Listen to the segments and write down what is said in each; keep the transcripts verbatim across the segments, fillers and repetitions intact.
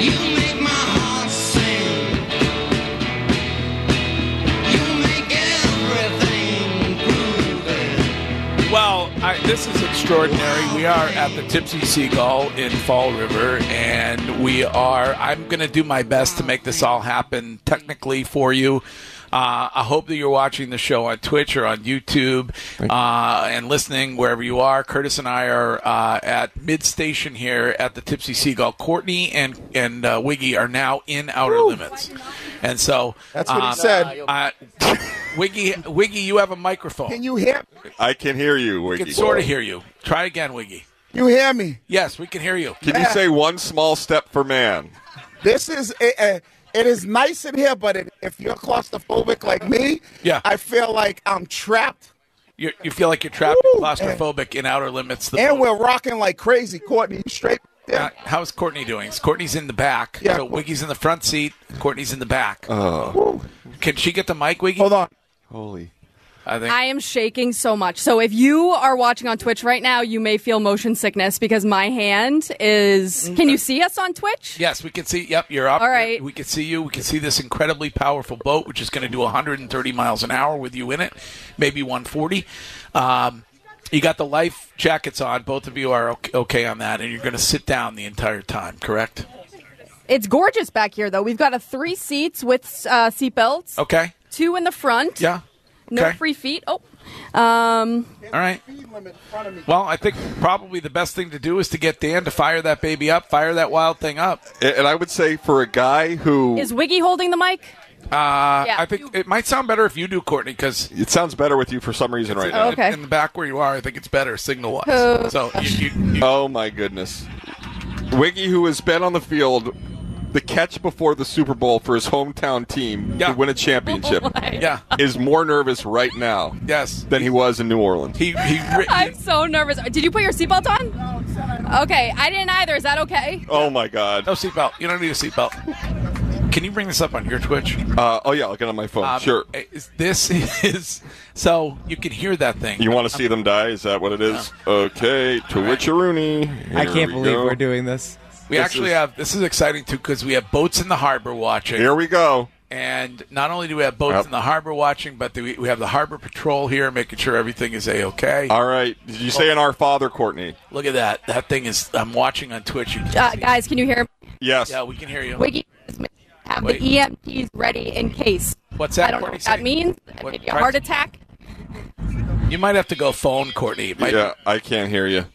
Well, I, this is extraordinary. We are at the Tipsy Seagull in Fall River, and we are, I'm going to do my best to make this all happen technically for you. Uh, I hope that you're watching the show on Twitch or on YouTube uh, and listening wherever you are. Curtis and I are uh, at mid-station here at the Tipsy Seagull. Courtney and, and uh, Wiggy are now in Outer Woo. Limits. And so... That's what um, he said. Uh, Wiggy, Wiggy, you have a microphone. Can you hear me? I can hear you, We Wiggy. can sort of hear you. Try again, Wiggy. You hear me? Yes, we can hear you. Can you say one small step for man? This is... Uh, It is nice in here, but it, if you're claustrophobic like me, yeah. I feel like I'm trapped. You you feel like you're trapped Woo, and claustrophobic in Outer Limits. The and boat. we're rocking like crazy. Courtney, you straight there? Uh, how's Courtney doing? Courtney's in the back. Yeah. So Wiggy's in the front seat. Courtney's in the back. Oh. Can she get the mic, Wiggy? Hold on. Holy. I think. I am shaking so much. So if you are watching on Twitch right now, you may feel motion sickness because my hand is... Can you see us on Twitch? Yes, we can see. Yep, you're up. All right. We can see you. We can see this incredibly powerful boat, which is going to do one hundred thirty miles an hour with you in it, maybe one forty. Um, you got the life jackets on. Both of you are okay, okay on that, and you're going to sit down the entire time, correct? It's gorgeous back here, though. We've got a three seats with uh, seatbelts. Okay. Two in the front. Yeah. No Okay. free feet. Oh. Um, All right. Well, I think probably the best thing to do is to get Dan to fire that baby up, fire that wild thing up. And I would say for a guy who... is Wiggy holding the mic? Uh, Yeah. I think it might sound better if you do, Courtney, because It sounds better with you for some reason right now. Okay. in the back where you are, I think it's better signal-wise. Oh. So you, you, you, Oh, my goodness. Wiggy, who has been on the field, the catch before the Super Bowl for his hometown team Yeah. to win a championship, yeah, is more nervous right now yes. than he was in New Orleans. He, he, he I'm so nervous. Did you put your seatbelt on? Okay, I didn't either. Is that okay? Oh, my God. no seatbelt. You don't need a seatbelt. Can you bring this up on your Twitch? Uh, oh, yeah, I'll get on my phone. Um, Sure. is- This is so you can hear that thing. You want to see them die? Is that what it is? Okay, Twitcheroony. I Here can't we believe go. we're doing this. We this actually is- have. This is exciting too because we have boats in the harbor watching. Here we go. And not only do we have boats Yep. in the harbor watching, but we we have the harbor patrol here making sure everything is a-okay. All right. Did you say in our father, Courtney? Look at that. That thing is, I'm watching on Twitch. You can Uh, see. guys, can you hear me? Yes. Yeah, we can hear you. Wiggy, have Wait. the E M Ts ready in case. What's that, I don't know Courtney? what that say? means. What- Maybe a try- heart attack. You might have to go phone, Courtney. It might Yeah, I can't hear you.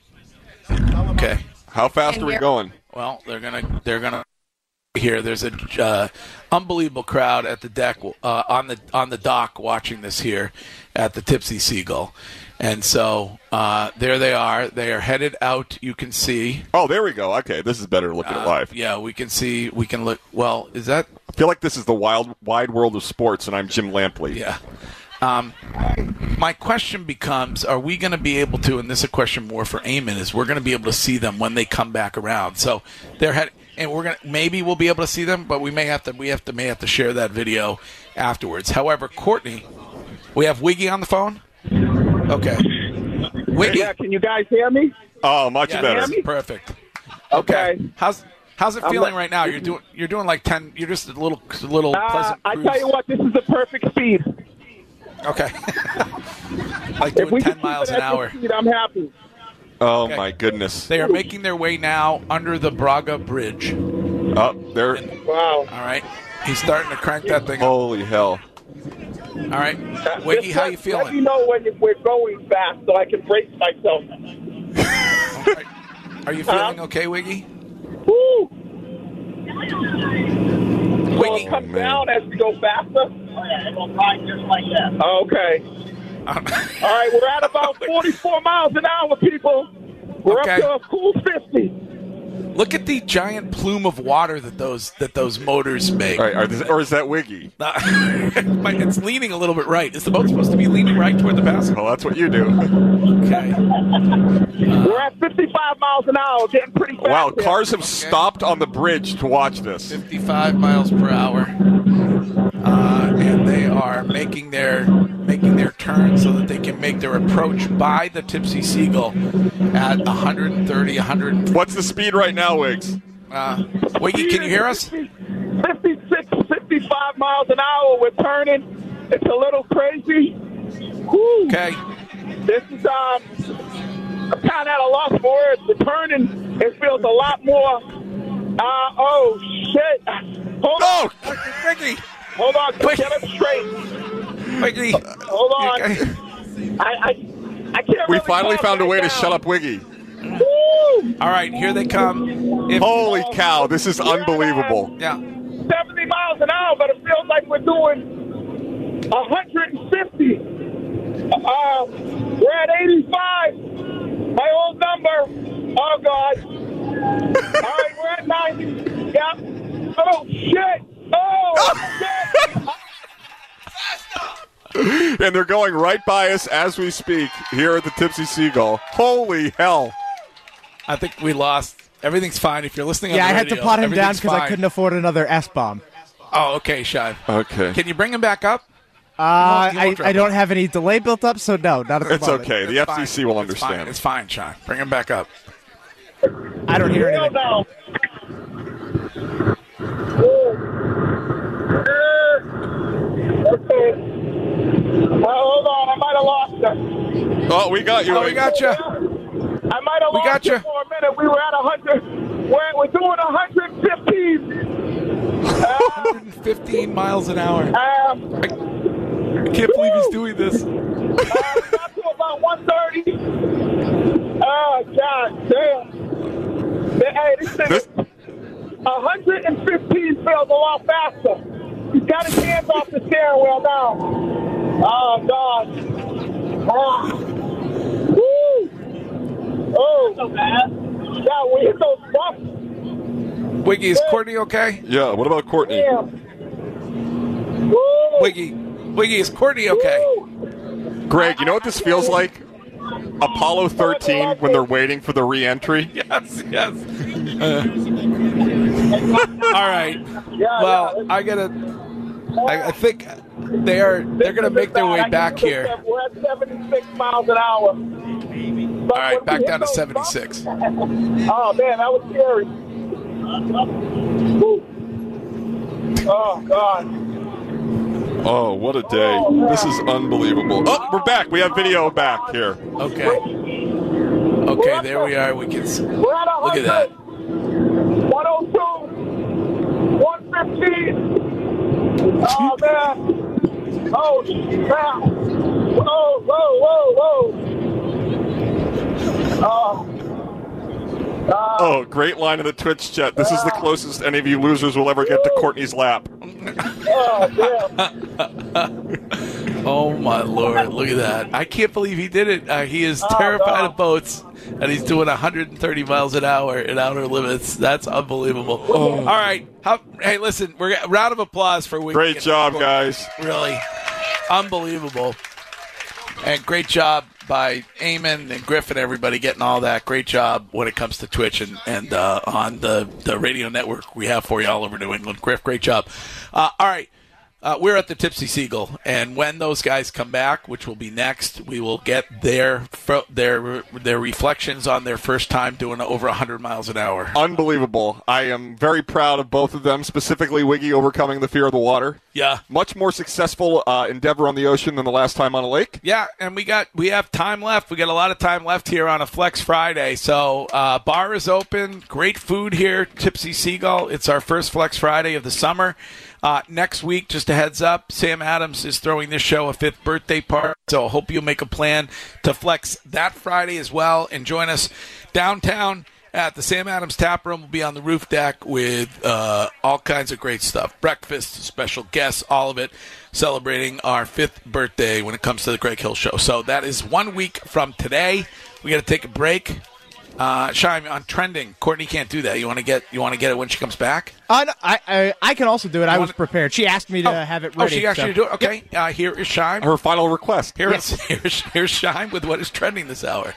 Okay. How fast Can are we hear- going? Well, they're gonna they're gonna here. There's a uh, unbelievable crowd at the deck uh, on the on the dock watching this here at the Tipsy Seagull, and so uh, there they are. They are headed out. You can see. Oh, there we go. Okay, this is better looking at Uh, live. yeah, we can see. We can look. Well, is that? I feel like this is the wild, wide world of sports, and I'm Jim Lampley. Yeah. Um, my question becomes: are we going to be able to? And this is a question more for Eamon: is we're going to be able to see them when they come back around? So they're head, and we're gonna maybe we'll be able to see them, but we may have to we have to may have to share that video afterwards. However, Courtney, we have Wiggy on the phone. Okay, Wiggy. Yeah, can you guys hear me? Oh, much Yeah, better. that's perfect. Okay. How's how's it I'm feeling like- right now? You're doing you're doing like ten. You're just a little little Uh, pleasant. I cruise. tell you what, this is the perfect speed. Okay. Like If we doing ten can keep miles it an at this hour. speed, I'm happy. Oh, Okay. my goodness. They are making their way now under the Braga Bridge. Oh, there. Wow. All right. He's starting to crank that thing up. Holy hell. All right. Uh, Wiggy, just how let- you feeling? Let me know when you- we're going fast so I can brace myself. All right. Are you feeling okay, Wiggy? Woo! So Wiggy. it comes man. down as we go faster? Oh, yeah, it will ride just like that. Okay. All right, we're at about forty-four miles an hour, people. We're Okay. up to a cool fifty. Look at the giant plume of water that those that those motors make. All right, are this, or is that Wiggy? It's leaning a little bit right. Is the boat supposed to be leaning right toward the passenger? Well, that's what you do. Okay. We're at fifty-five miles an hour, getting pretty fast. Wow, here. cars have stopped on the bridge to watch this. fifty-five miles per hour, uh, and they are making their making their turn so that they can make their approach by the Tipsy Seagull at one thirty, one forty. What's the speed right now, Wiggs? Uh, Wiggy, can you hear us? fifty-six, fifty-five miles an hour. We're turning. It's a little crazy. Whew. Okay. This is, um, I'm kind of at a loss for words. The turning, it feels a lot more. Uh, oh, shit. Hold Oh, on. Wiggy. Hold on. Wait. Get it straight. Wiggy. Hold on. Okay. I, I, I can't We really finally talk found a right way to now. shut up Wiggy. Woo! All right, here they come. If, Holy cow, this is unbelievable. yeah. seventy miles an hour, but it feels like we're doing one hundred fifty. Uh, we're at eighty-five. My old number. Oh, God. All right, we're at ninety. Yep. Oh, shit. Oh, shit. And they're going right by us as we speak here at the Tipsy Seagull. Holy hell. I think we lost. Everything's fine. If you're listening on Yeah, the I had to radio, pot him down everything's because I fine. couldn't afford another S-bomb. Oh, okay, Shive. Okay. Can you bring him back up? Uh, You won't I, drop I don't him. have any delay built up, so no, not at the It's moment. okay. The It's F C C will fine. It's fine. understand. It's fine, Sean. Bring him back up. I don't hear Hell anything. no. Okay. Well, hold on. I might have lost her. Oh, we got you. Oh, we got you. I might have We lost got her you. for a minute. We were at one hundred. We're, we're doing one hundred fifteen. one hundred fifteen miles an hour. Um, I can't believe he's doing this. uh, we got to about one thirty. Oh, God damn. Hey, this thing This- one hundred fifteen feels a lot faster. He's got his hands off the steering wheel now. Oh, God. Oh. Woo. Oh. So bad. Yeah, we hit those bumps. Wiggy, is Courtney okay? Yeah, what about Courtney? Damn. Woo. Wiggy, Wiggy, is Courtny okay? Woo. Greg, you know what this feels like? Apollo thirteen when they're waiting for the re-entry. Yes, yes. Uh, all right. Yeah, Well, yeah. I gotta. I, I think they are. They're gonna make their way back here. We're at seventy-six miles an hour. All right, back down to seventy-six. Oh man, that was scary. Woo. Oh God. Oh, what a day. This is unbelievable. Oh, we're back. We have video back here. Okay. Okay, there we are. We can. s- We're at Look at that. one oh two, one fifteen. Oh man. Oh crap. Whoa, whoa, whoa, whoa. Oh. Uh, Oh, great line in the Twitch chat. This is the closest any of you losers will ever get to Courtney's lap. oh damn. Oh my lord! Look at that! I can't believe he did it. Uh, he is terrified no. of boats, and he's doing one hundred thirty miles an hour in outer limits. That's unbelievable. All right, How, hey, listen, we're round of applause for Wiggy. Great job, guys. Really, unbelievable, and great job by Eamon and Griff and everybody getting all that. Great job when it comes to Twitch and and uh, on the the radio network we have for you all over New England. Griff, great job. Uh, all right. Uh, we're at the Tipsy Seagull, and when those guys come back, which will be next, we will get their their their reflections on their first time doing over one hundred miles an hour. Unbelievable. I am very proud of both of them, specifically Wiggy overcoming the fear of the water. Yeah, Much more successful uh, endeavor on the ocean than the last time on a lake. yeah, and we got we have time left. We got a lot of time left here on a Flex Friday, so uh, bar is open. Great food here, Tipsy Seagull. It's our first Flex Friday of the summer. Uh, next week, just a heads up, Sam Adams is throwing this show a fifth birthday party, so hope you'll make a plan to flex that Friday as well and join us downtown at the Sam Adams Tap Room. We'll be on the roof deck with uh, all kinds of great stuff. Breakfast, special guests, all of it, celebrating our fifth birthday when it comes to the Greg Hill Show. So that is one week from today. We got to take a break. Uh, Shime, on trending, Courtney can't do that. You want to get you want to get it when she comes back? Uh, no, I, I I can also do it. I was wanna- prepared. She asked me to Oh. have it Oh, ready. she asked so. you to do it? Okay. Uh, here is Shime. Her final request. Here is, here's, here's Shime with what is trending this hour.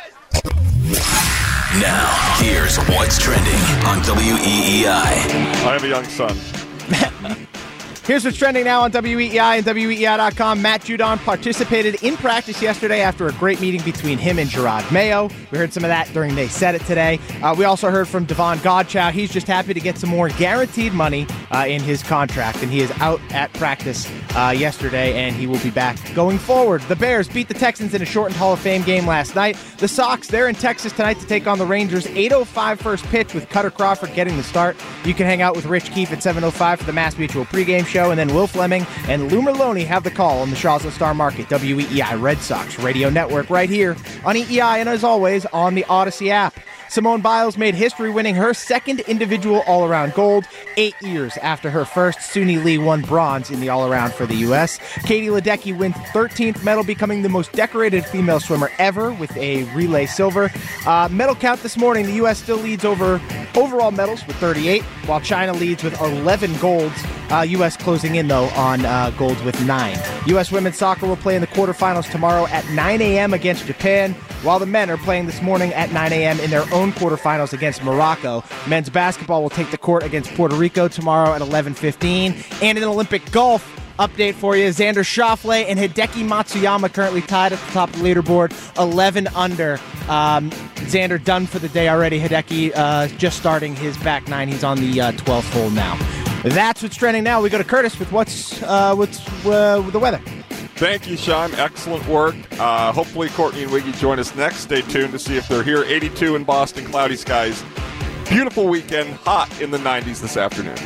Now, here's what's trending on W E E I. I have a young son. Here's what's trending now on W E E I and W E E I dot com. Matt Judon participated in practice yesterday after a great meeting between him and Gerard Mayo. We heard some of that during They Said It today. Uh, we also heard from Devon Godchow. He's just happy to get some more guaranteed money uh, in his contract, and he is out at practice uh, yesterday, and he will be back going forward. The Bears beat the Texans in a shortened Hall of Fame game last night. The Sox, they're in Texas tonight to take on the Rangers. eight oh five first pitch with Cutter Crawford getting the start. You can hang out with Rich Keefe at seven oh five for the Mass Mutual pregame show. And then Will Fleming and Lou Merlone have the call on the Charlotte Star Market, W E E I Red Sox Radio Network, right here on E E I, and as always, on the Odyssey app. Simone Biles made history winning her second individual all-around gold eight years after her first. Suni Lee won bronze in the all-around for the U S. Katie Ledecky wins thirteenth medal, becoming the most decorated female swimmer ever with a relay silver. Uh, medal count this morning, the U S still leads over overall medals with thirty-eight, while China leads with eleven golds. Uh, U S closing in, though, on uh, golds with nine. U S women's soccer will play in the quarterfinals tomorrow at nine a.m. against Japan, while the men are playing this morning at nine a.m. in their own quarterfinals against Morocco. Men's basketball will take the court against Puerto Rico tomorrow at eleven fifteen. And in Olympic golf, update for you, Xander Schauffele and Hideki Matsuyama currently tied at the top of the leaderboard, eleven under. Um, Xander done for the day already. Hideki uh, just starting his back nine. He's on the uh, twelfth hole now. That's what's trending now. We go to Curtis with what's uh, what's uh, the weather. Thank you, Sean. Excellent work. Uh, hopefully Courtney and Wiggy join us next. Stay tuned to see if they're here. eighty-two in Boston, cloudy skies. Beautiful weekend, hot in the nineties this afternoon.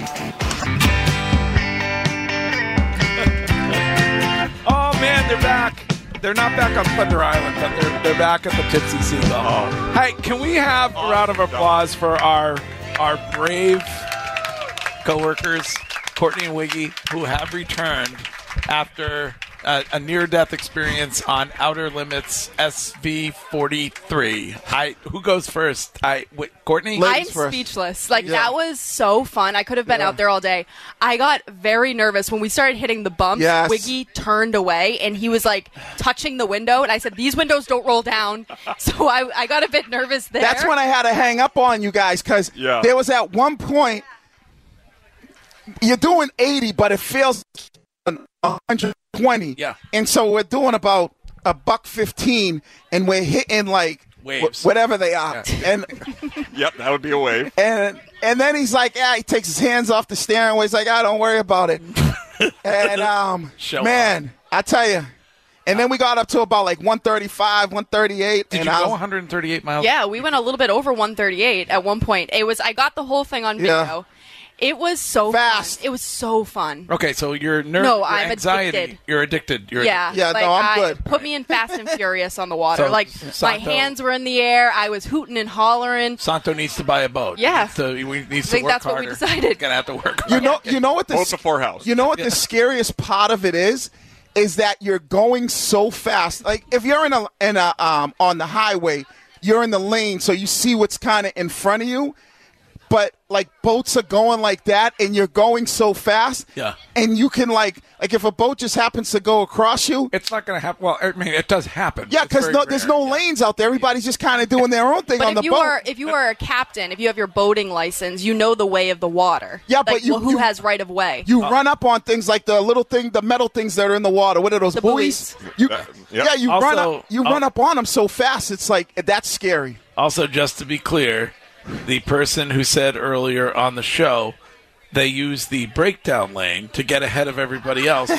Oh, man, they're back. They're not back on Thunder Island, but they're, they're back at the Tipsy Seagull. Oh. Hey, can we have a round of applause for our our brave co-workers, Courtney and Wiggy, who have returned after uh, a near-death experience on Outer Limits S V forty-three. I who goes first? I wait, Courtney. I'm Ladies first. speechless. Like, Yeah. that was so fun. I could have been Yeah. out there all day. I got very nervous when we started hitting the bumps. Yes. Wiggy turned away, and he was, like, touching the window. And I said, these windows don't roll down. So I, I got a bit nervous there. That's when I had to hang up on you guys because Yeah. there was at one point you're doing eighty, but it feels one hundred twenty. Yeah. And so we're doing about a buck fifteen, and we're hitting like Waves. wh- whatever they are. Yeah. And Yep, that would be a wave. and and then he's like, yeah, he takes his hands off the steering wheel. He's like, ah, don't worry about it. and um, Show man, I tell you. And then we got up to about like one thirty-five, one thirty-eight. Did and you I go was, one hundred thirty-eight miles? Yeah, we went a little bit over one thirty-eight at one point. It was I got the whole thing on video. Yeah. It was so Fast. fun. It was so fun. Okay, so you're ner- No, your I'm anxiety. addicted. You're addicted. You're Yeah, Yeah, like, no, I'm I, good. Put me in Fast and Furious on the water. So, like my Santo- hands were in the air. I was hooting and hollering. Santo needs to buy a boat. Yeah. So we need to think work that's what we harder. decided. Gonna have to work. you harder. know, you know what the Both before house. You know what the scariest part of it is? Is that you're going so fast. Like if you're in a in a um on the highway, you're in the lane, so you see what's kind of in front of you. But like boats are going like that, and you're going so fast. Yeah. And you can like like if a boat just happens to go across you. It's not going to happen. Well, I mean, it does happen. Yeah, It's because very no, there's rare. no lanes out there. Everybody's just kind of doing their own thing But on if the you boat. are if you are a captain, if you have your boating license, you know the way of the water. Yeah, Like, but you- well, who you- has right of way? You run up on things like the little thing, the metal things that are in the water. What are those The buoys? buoys. You, Uh, yep. Yeah, you Also- run up. You uh, run up on them so fast. It's like that's scary. Also, just to be clear, the person who said earlier on the show they use the breakdown lane to get ahead of everybody else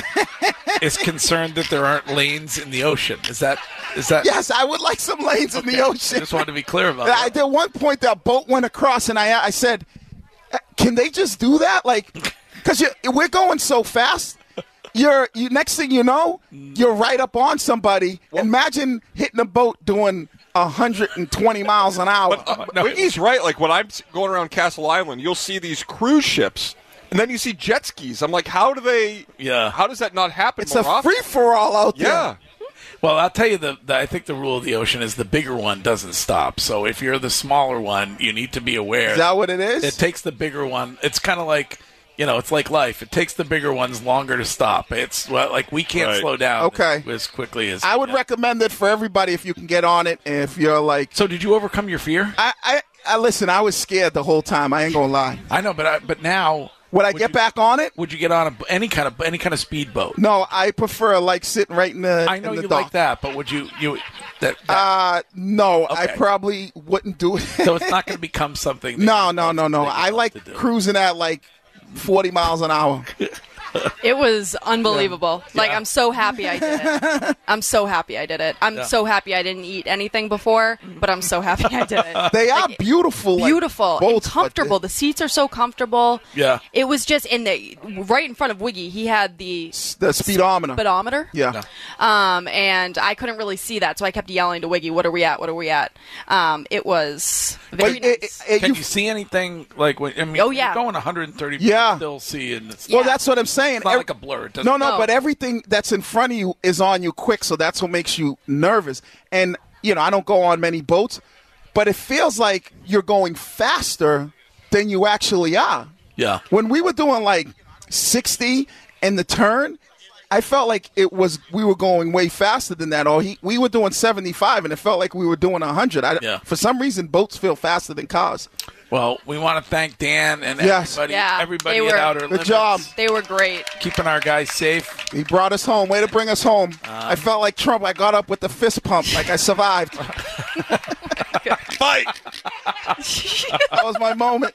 is concerned that there aren't lanes in the ocean. Is that is that? Yes, I would like some lanes in the I ocean. just wanted to be clear about I, that. at one point, that boat went across, and I I said, "Can they just do that? Like, because we're going so fast." You're you. Next thing you know, you're right up on somebody. Imagine hitting a boat doing one hundred twenty miles an hour. But uh, No. Wiggy's right. Like when I'm going around Castle Island, you'll see these cruise ships, and then you see jet skis. I'm like, how do they? Yeah. How does that not happen it's more a often? free for all out there. Yeah. Well, I'll tell you, the, the I think the rule of the ocean is the bigger one doesn't stop. So if you're the smaller one, you need to be aware. Is that what it is? It takes the bigger one. It's kind of like, you know, it's like life. It takes the bigger ones longer to stop. It's well, like we can't Right. slow down Okay. as quickly as I would yeah. recommend it for everybody if you can get on it. If you're like, So did you overcome your fear? I, I, I listen. I was scared the whole time. I ain't gonna lie. I know, but I, but now Would I Would get you- back on it? Would you get on a, any kind of any kind of speedboat? No, I prefer like sitting right in the. I know in the you dock. like that, but would you you that, that Uh, no, I Okay. probably wouldn't do it. so it's not going to become something. That no, you no, both- no, no. that you I love like to do. cruising at like forty miles an hour. It was unbelievable. Like, Yeah. I'm so happy I did it. I'm so happy I did it. I'm Yeah. so happy I didn't eat anything before, but I'm so happy I did it. They are Like, beautiful, like, beautiful, and boats, but comfortable. The seats are so comfortable. Yeah. It was just in the right in front of Wiggy. He had the The speedometer. speedometer. Yeah. Um, and I couldn't really see that, so I kept yelling to Wiggy, "What are we at? What are we at?" Um, it was very But it- nice. it- Can you- you see anything like? When, I mean, Oh, yeah. you're going one hundred thirty. Yeah. You still see, and it's, well, Yeah. that's what I'm saying. it's not Every- like a blur. It doesn't, No, no, No. but everything that's in front of you is on you quick, so that's what makes you nervous. And, you know, I don't go on many boats, but it feels like you're going faster than you actually are. Yeah. When we were doing like sixty in the turn, I felt like it was we were going way faster than that. Or he, we were doing seventy-five, and it felt like we were doing one hundred. I, Yeah. For some reason, boats feel faster than cars. Well, we want to thank Dan and Yes. everybody, Yeah, everybody they at were- Outer Good Limits, job. They were great. keeping our guys safe. He brought us home. Way to bring us home. Um, I felt like Trump. I got up with the fist pump, like I survived. Fight! That was my moment.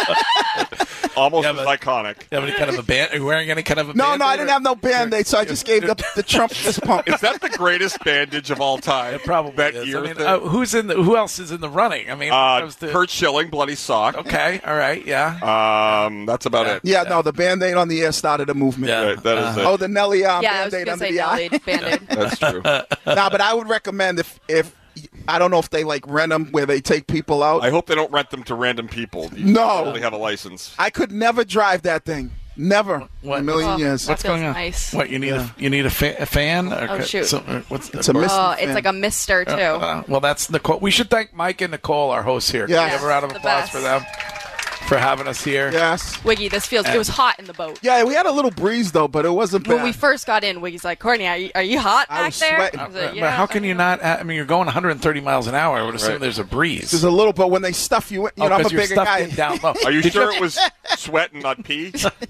Almost Yeah, as but- iconic. You have any kind of a band? Are you wearing any kind of a No, Band-Aid no, I didn't or- have no band-aid, so I just gave the, the Trump fist pump. Is that the greatest bandage of all time? It probably that is. year I mean, thing? uh, who's in the? Who else is in the running? I mean, Uh, goes to- Kurt Schilling, Bloody Sock. Okay, all right, yeah. Um, that's about it. Yeah, no, the band-aid on the air started a movement. Yeah. Right, that is it. Oh, the Nelly uh, Yeah, I was band-aid gonna under say the eye. Nelly Band-Aid. That's true. Nah, but I would recommend if if I don't know if they like rent them where they take people out. I hope they don't rent them to random people. You No. only have a license. I could never drive that thing. Never What? in a million Oh, years. that What's feels going on? nice. What you need? A, you need a, fa- a fan? Or Oh, shoot. so- uh, what's It's a mist. Oh, fan. it's like a mister too. Uh, well, that's Nicole. We should thank Mike and Nicole, our hosts here. Yes. Can we have a round of The applause best. for them for having us here. Yes. Wiggy, this feels. It was hot in the boat. Yeah, we had a little breeze though, but it wasn't bad. When we first got in, Wiggy's like, "Courtney, are you, are you hot I back was there?" sweating. I was like, But "Yeah." how can you not? I mean, you're going one hundred thirty miles an hour. I would assume Right. there's a breeze. There's a little, but when they stuff you in, you Oh, know, I'm a 'cause you're bigger stuffed guy. in down low. Are you sure it was sweat and not pee?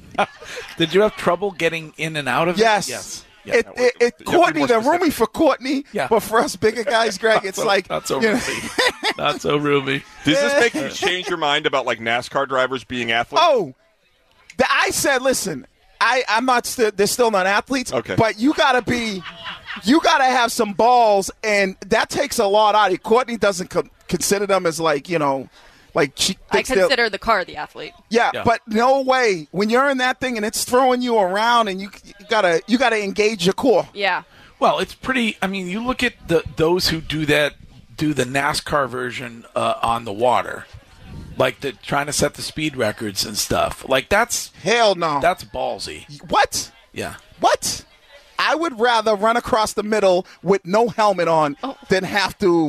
Did you have trouble getting in and out of Yes. it? Yes. It, Yeah. it, it, You have to be Courtney, more they're specific. roomy for Courtney, Yeah. but for us bigger guys, Greg, it's So- like not so you know, roomy. Not so roomy. Does this make you change your mind about like NASCAR drivers being athletes? oh, the, I said, listen, I, I'm not. St- they're still not athletes. Okay. But you gotta be, you gotta have some balls, and that takes a lot out of you. Courtney doesn't co- consider them as like you know, like she I thinks they're- consider the car the athlete. Yeah, Yeah. but no way. When you're in that thing and it's throwing you around, and you, you gotta you gotta engage your core. Yeah. Well, it's pretty. I mean, you look at the those who do that, do the NASCAR version uh, on the water, like the trying to set the speed records and stuff. Like that's Hell no. that's ballsy. what? Yeah. What? I would rather run across the middle with no helmet on Oh. than have to,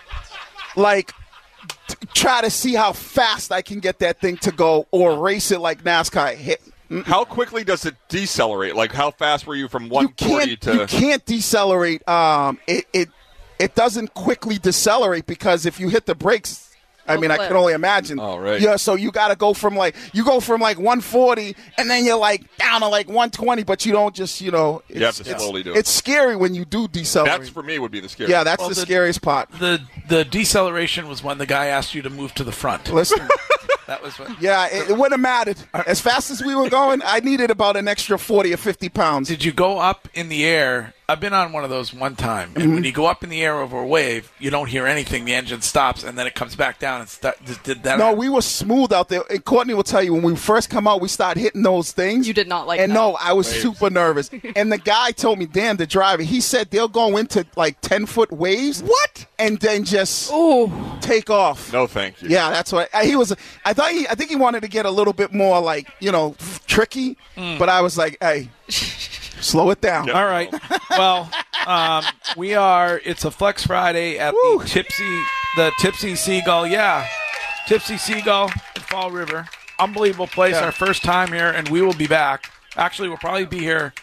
like, t- try to see how fast I can get that thing to go or race it like NASCAR. Hit. How quickly does it decelerate? Like how fast were you from You one forty can't. to? You can't decelerate. Um, it it it doesn't quickly decelerate because if you hit the brakes. I It'll mean, I flip. can only imagine. Oh, right. Yeah, so you got to go from like you go from like one forty, and then you're like down to like one twenty, but you don't just you know. You have it's- to it's- slowly do it. It's scary when you do decelerate. That's for me would be the scary. Yeah, that's Well, the, the- scariest part. The the deceleration was when the guy asked you to move to the front. Listen, That was what. yeah, it, it wouldn't have mattered. As fast as we were going, I needed about an extra forty or fifty pounds. Did you go up in the air? I've been on one of those one time, and Mm-hmm. when you go up in the air over a wave, you don't hear anything. The engine stops, and then it comes back down. And st- did that? No, we were smooth out there. And Courtney will tell you when we first come out, we start hitting those things. You did not like And that. no, I was super nervous. And the guy told me, Dan, the driver, he said they'll go into like ten foot waves. What? And then just Ooh. take off. No, thank you. Yeah, that's what I, he was. I thought he. I think he wanted to get a little bit more like you know tricky, but I was like, hey, slow it down. Yep. All right. Well, um, we are. It's a Flex Friday at Woo. the Tipsy, the Tipsy Seagull. Yeah, Tipsy Seagull in Fall River. Unbelievable place. Yeah. Our first time here, and we will be back. Actually, we'll probably be here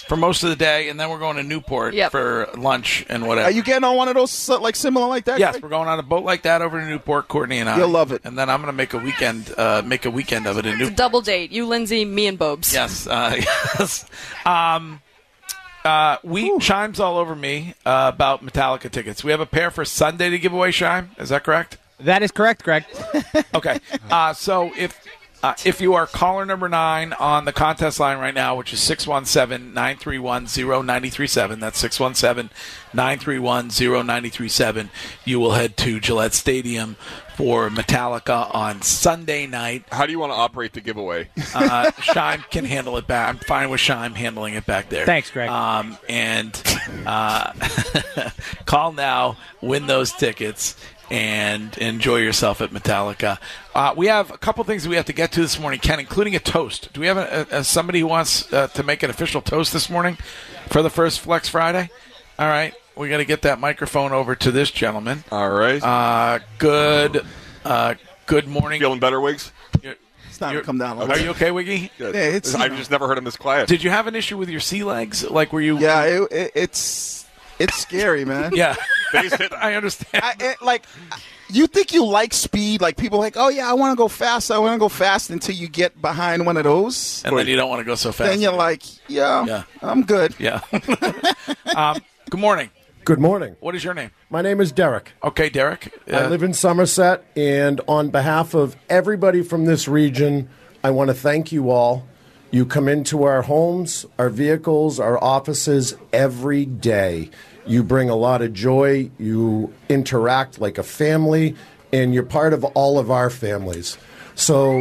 for most of the day, and then we're going to Newport Yep. for lunch and whatever. Are you getting on one of those uh, like similar like that? Yes, Greg? we're going on a boat like that over to Newport, Courtney and I. You'll love it. And then I'm going to make a weekend, uh, make a weekend of it in Newport. Double date. You, Lindsay, me, and Bobes. Yes, uh, yes. Um, uh, we Chime's all over me uh, about Metallica tickets. We have a pair for Sunday to give away. Chime, is that correct? That is correct, Greg. Okay. Uh, so if uh, if you are caller number nine on the contest line right now, which is six one seven, nine three one, zero nine three seven, that's six one seven, nine three one, zero nine three seven, you will head to Gillette Stadium for Metallica on Sunday night. How do you want to operate the giveaway? Uh, Shime can handle it back. I'm fine with Shime handling it back there. Thanks, Greg. Um, and uh, call now, win those tickets, and enjoy yourself at Metallica. Uh, we have a couple things that we have to get to this morning, Ken, including a toast. Do we have a, a, somebody who wants uh, to make an official toast this morning for the first Flex Friday? All right. We got to get that microphone over to this gentleman. All right. Uh, good uh, good morning. Feeling better, Wiggs? It's not You're- to come down. a Are little. you okay, Wiggy? Good. Yeah, it's- I've just never heard him this quiet. Did you have an issue with your sea legs? Like, were you... Yeah, it, it, it's it's scary, man. Yeah. Base hit. I understand. I, it, like, you think you like speed? Like people are like, oh yeah, I want to go fast. I want to go fast until you get behind one of those. and then you don't want to go so fast. Then you're like, yeah, Yeah. I'm good. Yeah. um, good morning. Good morning. What is your name? My name is Derek. Okay, Derek. I Uh, live in Somerset, and on behalf of everybody from this region, I want to thank you all. You come into our homes, our vehicles, our offices every day. You bring a lot of joy. You interact like a family, and you're part of all of our families. So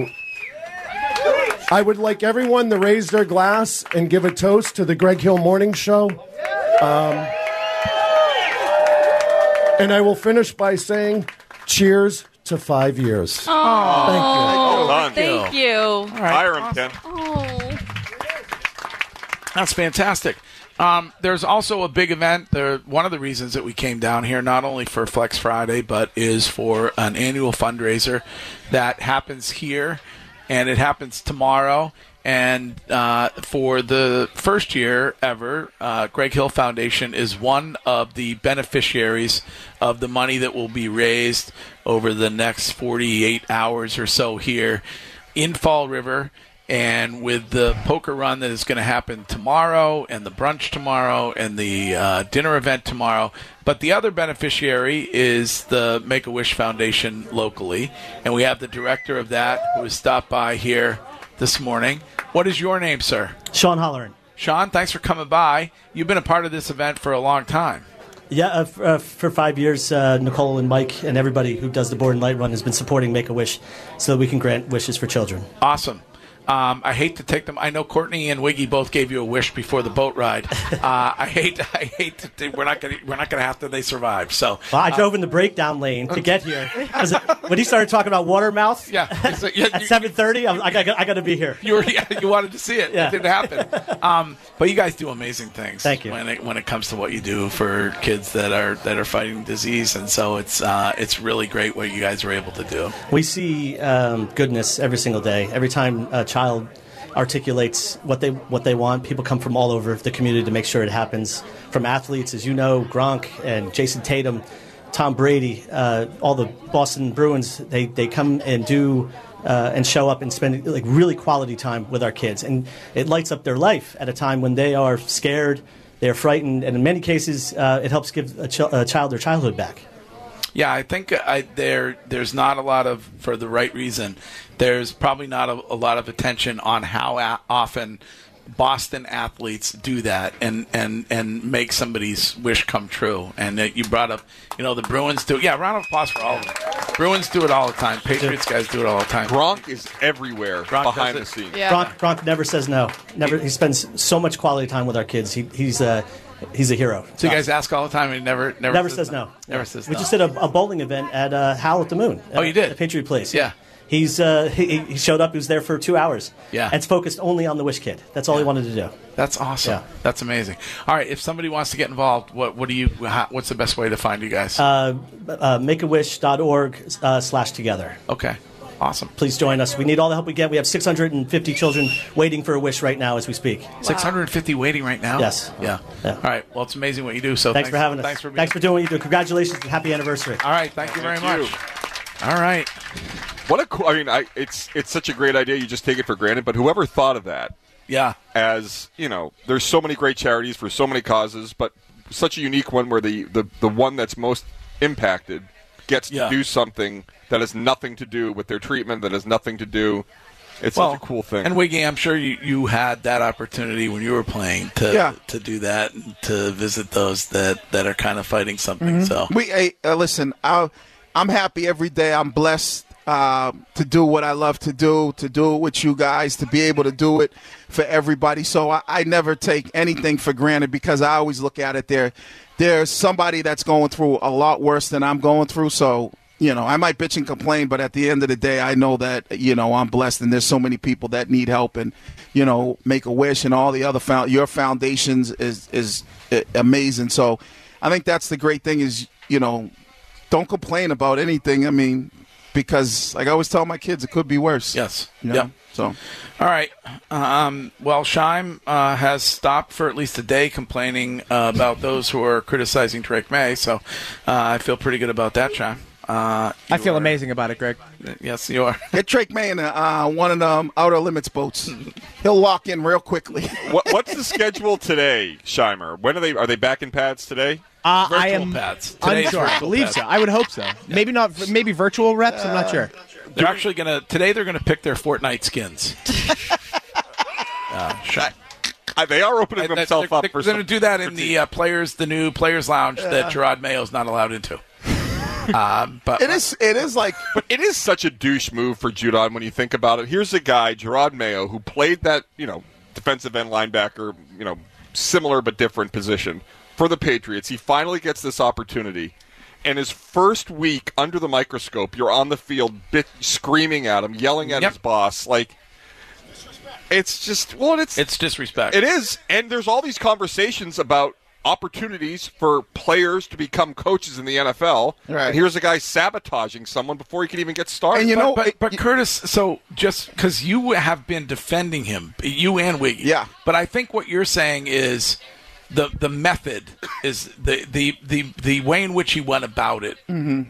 I would like everyone to raise their glass and give a toast to the Greg Hill Morning Show. Um, And I will finish by saying, cheers to five years. Oh, Well done. thank you. Hire him, Ken. Oh. That's fantastic. Um, there's also a big event. There, one of the reasons that we came down here, not only for Flex Friday, but is for an annual fundraiser that happens here, and it happens tomorrow. And uh, for the first year ever, uh, Greg Hill Foundation is one of the beneficiaries of the money that will be raised over the next forty-eight hours or so here in Fall River. And with the poker run that is going to happen tomorrow, and the brunch tomorrow, and the uh, dinner event tomorrow. But the other beneficiary is the Make-A-Wish Foundation locally. And we have the director of that who has stopped by here this morning. What is your name, sir? Sean Holleran. Sean, thanks for coming by. You've been a part of this event for a long time. Yeah, uh, f- uh, for five years, uh, Nicole and Mike and everybody who does the Board and Light Run has been supporting Make-A-Wish so that we can grant wishes for children. Awesome. Um, I hate to take them. I know Courtney and Wiggy both gave you a wish before the boat ride. Uh, I hate. I hate. To, we're not going. We're not going to have to. They survive. So Well, I drove in the breakdown lane to get here. 'Cause it- when he started talking about Watermouth yeah, it's a- yeah, at you- seven thirty, I, was- I, got, I got to be here. You were, yeah, you wanted to see it. Yeah. It didn't happen. Um, but you guys do amazing things. Thank you. When it when it comes to what you do for kids that are that are fighting disease, and so it's uh, it's really great what you guys are able to do. We see um, goodness every single day. Every time a child articulates what they what they want, people come from all over the community to make sure it happens. From athletes, as you know, Gronk and Jason Tatum, Tom Brady, uh, all the Boston Bruins, they, they come and do uh, and show up and spend like really quality time with our kids, and it lights up their life at a time when they are scared, they're frightened, and in many cases, uh, it helps give a, ch- a child their childhood back. Yeah, I think I, there there's not a lot of, for the right reason, there's probably not a, a lot of attention on how a- often Boston athletes do that and, and, and make somebody's wish come true. And that you brought up, you know, the Bruins do. Yeah, round of applause for all of them. Bruins do it all the time. Patriots guys do it all the time. Gronk is everywhere Gronk behind the does it. scenes. Yeah. Gronk, Gronk never says no. Never. He spends so much quality time with our kids. He, he's uh, he's a hero. So you guys ask all the time and he never never, Never says no. Never Yeah. says we no. just did a, a bowling event at uh, Howl at the Moon. Oh, you did? At Patriot Place. Yeah. He's uh, he, he showed up. He was there for two hours. Yeah. And it's focused only on the Wish Kid. That's all he wanted to do. That's awesome. Yeah. That's amazing. All right, if somebody wants to get involved, what what do you? How, what's the best way to find you guys? Uh, uh, Make A Wish dot org uh, slash together. okay. Awesome. Please join us. We need all the help we get. We have six hundred fifty children waiting for a wish right now as we speak. Wow. six hundred fifty waiting right now? Yes. Yeah. yeah. All right. Well, it's amazing what you do. So thanks, thanks for having us. Thanks for, being thanks for doing what you do. Congratulations and happy anniversary. All right. Thank you very thank much. You. All right. What a cool, I mean, I, it's it's such a great idea. You just take it for granted. But whoever thought of that? Yeah. As, you know, there's so many great charities for so many causes, but such a unique one where the, the, the one that's most impacted gets yeah. to do something that has nothing to do with their treatment, that has nothing to do. It's well, such a cool thing. And Wiggy, I'm sure you, you had that opportunity when you were playing to yeah. to do that, and to visit those that, that are kind of fighting something. Mm-hmm. So we hey, uh, listen. I, I'm happy every day. I'm blessed uh, to do what I love to do, to do it with you guys, to be able to do it for everybody. So I, I never take anything for granted, because I always look at it there. There's somebody that's going through a lot worse than I'm going through. So, you know, I might bitch and complain, but at the end of the day, I know that, you know, I'm blessed, and there's so many people that need help, and, you know, Make-A-Wish and all the other found your foundations is is amazing. So I think that's the great thing is, you know, don't complain about anything. I mean, because like I always tell my kids, it could be worse. Yes. You know? Yeah. So, all right. Um, well, Scheim uh, has stopped for at least a day complaining uh, about those who are criticizing Drake May. So uh, I feel pretty good about that, Scheim. Uh, I feel are, amazing about it, Greg. Yes, you are. Get Drake May in a, uh, one of them Outer Limits boats. He'll lock in real quickly. what, what's the schedule today, Scheimer? When are they? Are they back in pads today? Uh, virtual I am pads. Today's unsure. I virtual believe pads. so. I would hope so. Maybe not. Maybe virtual reps. I'm not sure. They're actually gonna today. They're gonna pick their Fortnite skins. uh, Scheim. Uh, they are opening I, themselves they're, up they're for going to some, do that in the uh, players, the new players' lounge Yeah. that Gerard Mayo's not allowed into. um, but It is. It is like. But it is such a douche move for Judon when you think about it. Here's a guy, Gerard Mayo, who played that, you know, defensive end linebacker, you know, similar but different position for the Patriots. He finally gets this opportunity. And his first week under the microscope, you're on the field bit, screaming at him, yelling at Yep. his boss. Like, it's just, well, it's it's disrespect. It is. And there's all these conversations about opportunities for players to become coaches in the N F L. Right. And here's a guy sabotaging someone before he can even get started. And you But, know, but, it- but Curtis, so just because you have been defending him, you and Wiggy. Yeah. But I think what you're saying is the the method is the the the, the way in which he went about it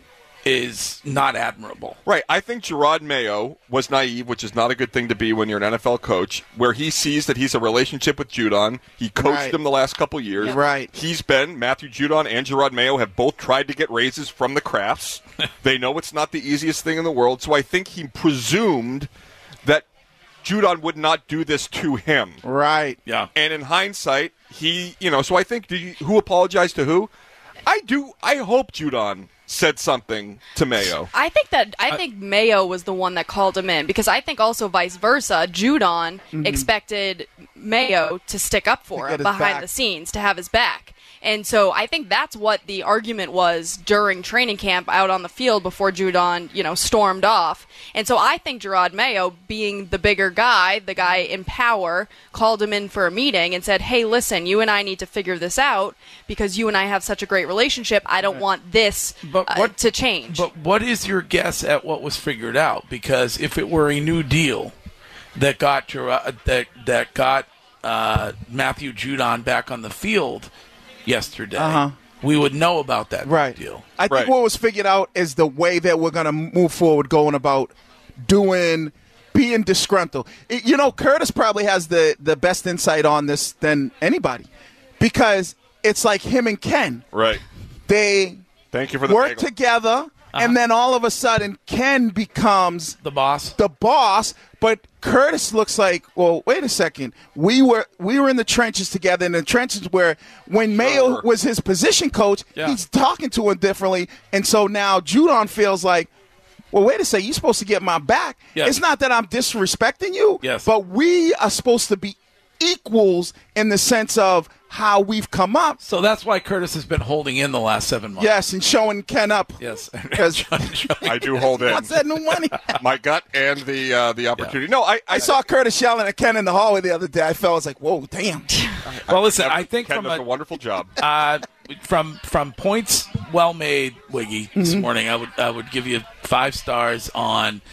is not admirable. Right. I think Gerard Mayo was naive, which is not a good thing to be when you're an N F L coach, where he sees that he's a relationship with Judon. He coached Right. him the last couple years. Right. He's been, Matthew Judon and Gerard Mayo have both tried to get raises from the Crafts. They know it's not the easiest thing in the world, so I think he presumed that Judon would not do this to him. Right. Yeah. And in hindsight, he, you know, so I think, did you, who apologized to who? I do, I hope Judon said something to Mayo. I think that I think Mayo was the one that called him in, because I think also vice versa, Judon expected Mayo to stick up for To him get his behind back. the scenes, to have his back. And so I think that's what the argument was during training camp out on the field before Judon, you know, stormed off. And so I think Gerard Mayo, being the bigger guy, the guy in power, called him in for a meeting and said, hey, listen, you and I need to figure this out because you and I have such a great relationship. I don't want this But uh, what- to change. But what is your guess at what was figured out? Because if it were a new deal that got Gerard, that that got uh, Matthew Judon back on the field yesterday, Uh-huh. we would know about that Right. deal. I think Right. what was figured out is the way that we're going to move forward, going about doing, being disgruntled. It- you know, Curtis probably has the, the best insight on this than anybody, because it's like him and Ken. Right. They Thank you for the work bagel. together, and then all of a sudden Ken becomes The boss. the boss, but Curtis looks like, well, wait a second. We were we were in the trenches together, in the trenches where when Mayo Sure. was his position coach, Yeah. he's talking to him differently. And so now Judon feels like, well, wait a second, you're supposed to get my back. Yes. It's not that I'm disrespecting you, Yes. but we are supposed to be equals in the sense of how we've come up. So that's why Curtis has been holding in the last seven months. Yes, and showing Ken up. Yes. Because I do hold in. what's that new money? My gut and the uh, the opportunity. No, I, I I saw Curtis yelling at Ken in the hallway the other day. I felt I was like, whoa, damn. Well, listen, I think Ken from does a, a wonderful job. uh, from from points well made, Wiggy, this Mm-hmm. morning, I would I would give you five stars on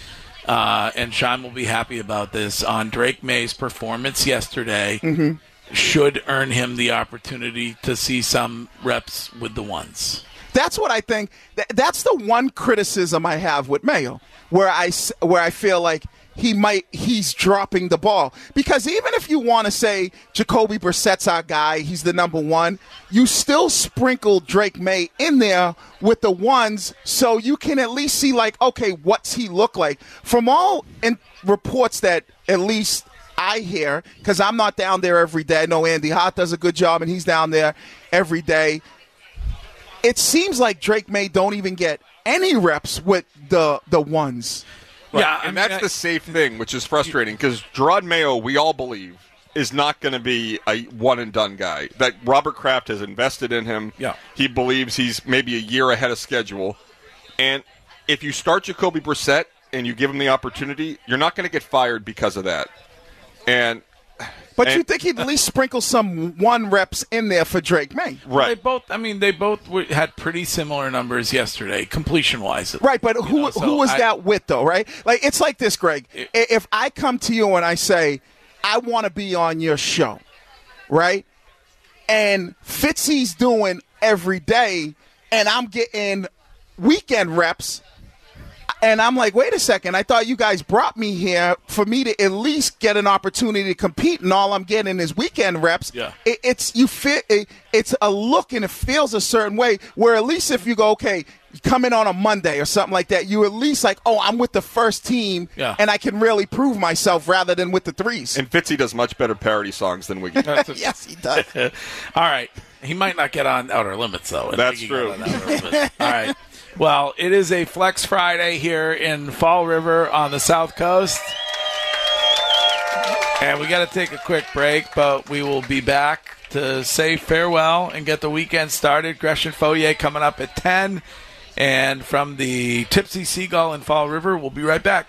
uh, and Sean will be happy about this, on Drake May's performance yesterday Mm-hmm. should earn him the opportunity to see some reps with the ones. That's what I think. Th- That's the one criticism I have with Mayo, where I s- where I feel like he might he's dropping the ball. Because even if you want to say Jacoby Brissett's our guy, he's the number one, you still sprinkle Drake May in there with the ones so you can at least see, like, okay, what's he look like? From all in reports that at least I hear, because I'm not down there every day. I know Andy Hart does a good job, and he's down there every day. It seems like Drake May don't even get any reps with the the ones. Right. Yeah, and I mean, that's I- the safe thing, which is frustrating because Gerard Mayo, we all believe, is not going to be a one and done guy. That Robert Kraft has invested in him. Yeah. He believes he's maybe a year ahead of schedule. And if you start Jacoby Brissett and you give him the opportunity, you're not going to get fired because of that. And But and, you think he'd at least sprinkle some one reps in there for Drake May. They right? both, I mean, they both were, had pretty similar numbers yesterday, completion-wise. Right, but who know, so who was I- that with, though, right? Like, it's like this, Greg. It- I- if I come to you and I say, I want to be on your show, right? And Fitzy's doing every day, and I'm getting weekend reps, and I'm like, wait a second, I thought you guys brought me here for me to at least get an opportunity to compete, and all I'm getting is weekend reps. Yeah. It, it's you fit. It, it's a look, and it feels a certain way. Where at least if you go, okay, come in on a Monday or something like that, you at least like, oh, I'm with the first team, Yeah. and I can really prove myself rather than with the threes. And Fitzy does much better parody songs than we. That's a- Yes, he does. All right. He might not get on Outer Limits, though. I That's think he got true. on Outer Limits. All right. Well, it is a Flex Friday here in Fall River on the South Coast. And we got to take a quick break, but we will be back to say farewell and get the weekend started. Gresham Foyer coming up at ten. And from the Tipsy Seagull in Fall River, we'll be right back.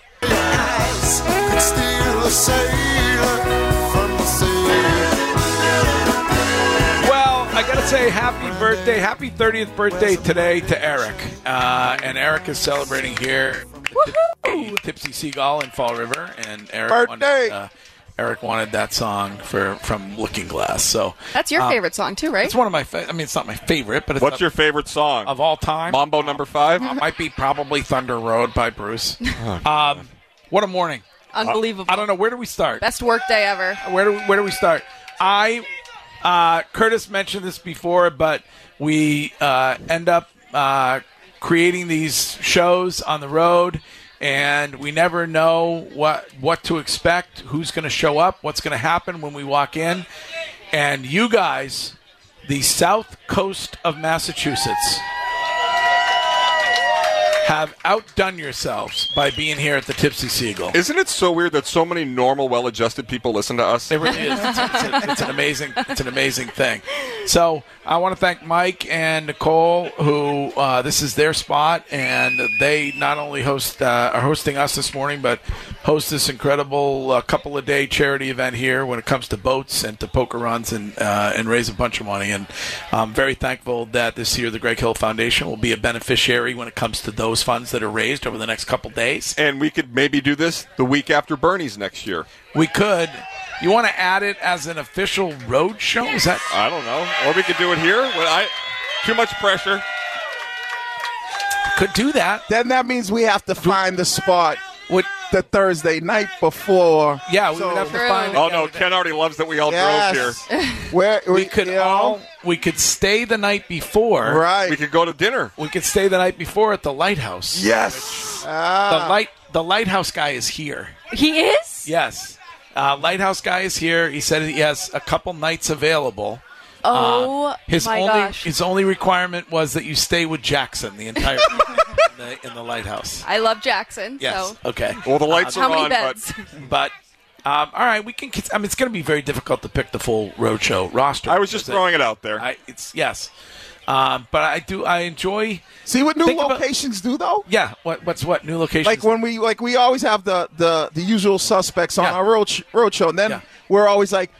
Well, I got to say happy birthday, happy thirtieth birthday today to Eric. Uh, and Eric is celebrating here at the Tipsy Seagull in Fall River. And Eric Birthday! wanted, uh, Eric wanted that song for from Looking Glass. So That's your um, favorite song, too, right? It's one of my fa- I mean, it's not my favorite, but it's What's not- your favorite song of all time? Mambo number five. Uh, might be probably Thunder Road by Bruce. Um, what a morning. Unbelievable. I don't know. Where do we start? Best work day ever. Where do we, where do we start? I uh, Curtis mentioned this before, but we uh, end up uh, creating these shows on the road, and we never know what what to expect, who's going to show up, what's going to happen when we walk in. And you guys, the South Coast of Massachusetts, have outdone yourselves by being here at the Tipsy Seagull. Isn't it so weird that so many normal, well-adjusted people listen to us? It really is. It's, it's, a- it's an amazing, it's an amazing thing. So I want to thank Mike and Nicole, who uh, this is their spot, and they not only host uh, are hosting us this morning, but host this incredible uh, couple of day charity event here when it comes to boats and to poker runs and uh, and raise a bunch of money. And I'm very thankful that this year the Greg Hill Foundation will be a beneficiary when it comes to those funds that are raised over the next couple days. And we could maybe do this the week after Bernie's next year. We could. You want to add it as an official road show? Is that? I don't know. Or we could do it here. Well, I, too much pressure. Could do that. Then that means we have to find the spot Would the Thursday night before. yeah, we So- would have to True. find. Oh, yeah, no. we'd- Ken already loves that we all drove Yes. here. Where We could you know, all. We could stay the night before. right. We could go to dinner. We could stay the night before at the lighthouse. Yes. The Ah. light. The lighthouse guy is here. He is? Yes. Uh, lighthouse guy is here. He said he has a couple nights available. Oh, Uh, his my only gosh. his only requirement was that you stay with Jackson the entire time in, the, in the lighthouse. I love Jackson. Yes. So. Okay. Well, the lights Um, How are many on, beds? But um, all right, we can. I mean, it's going to be very difficult to pick the full roadshow roster. but I was just because throwing it out there. I, it's yes, um, but I do. I enjoy. See what new Think about- locations do though? Yeah. What? What's what? New locations. Like when we like we always have the the, the usual suspects on Yeah. our road sh- road show, and then Yeah. we're always like,